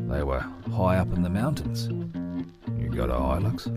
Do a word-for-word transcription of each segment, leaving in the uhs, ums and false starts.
They were high up in the mountains. You got a Hilux?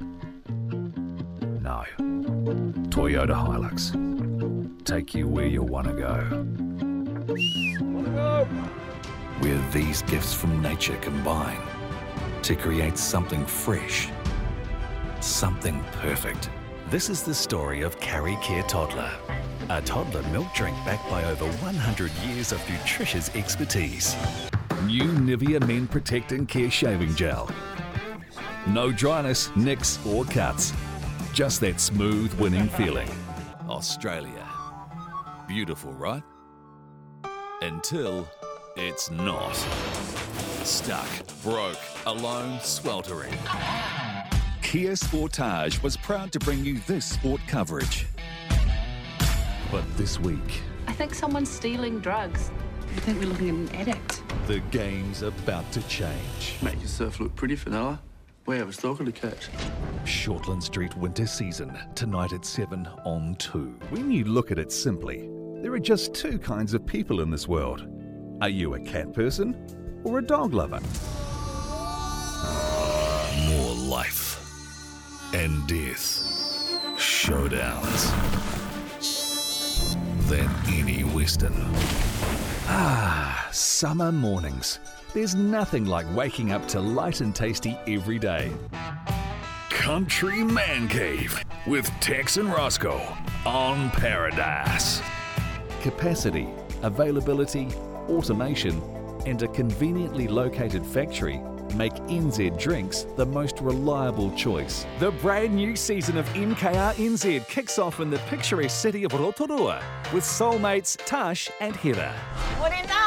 No. Toyota Hilux. Take you where you want to go. Wanna go? Where these gifts from nature combine to create something fresh, something perfect. This is the story of Carry Care Toddler, a toddler milk drink backed by over one hundred years of nutritious expertise. New Nivea Men Protect and Care Shaving Gel. No dryness, nicks or cuts. Just that smooth, winning feeling. Australia. Beautiful, right? Until it's not. Stuck, broke, alone, sweltering. Kia Sportage was proud to bring you this sport coverage. But this week, I think someone's stealing drugs. I think we're looking at an addict. the game's about to change. Make yourself look pretty, Fenella. We have a stalker to catch. Shortland Street winter season, tonight at seven on two. When you look at it simply, there are just two kinds of people in this world. Are you a cat person or a dog lover? More life and death showdowns than any Western. Ah, summer mornings. There's nothing like waking up to light and tasty every day. Country Man Cave with Tex and Roscoe on Paradise. Capacity, availability, automation, and a conveniently located factory make N Z Drinks the most reliable choice. The brand new season of M K R N Z kicks off in the picturesque city of Rotorua with soulmates Tash and Heather. Morena!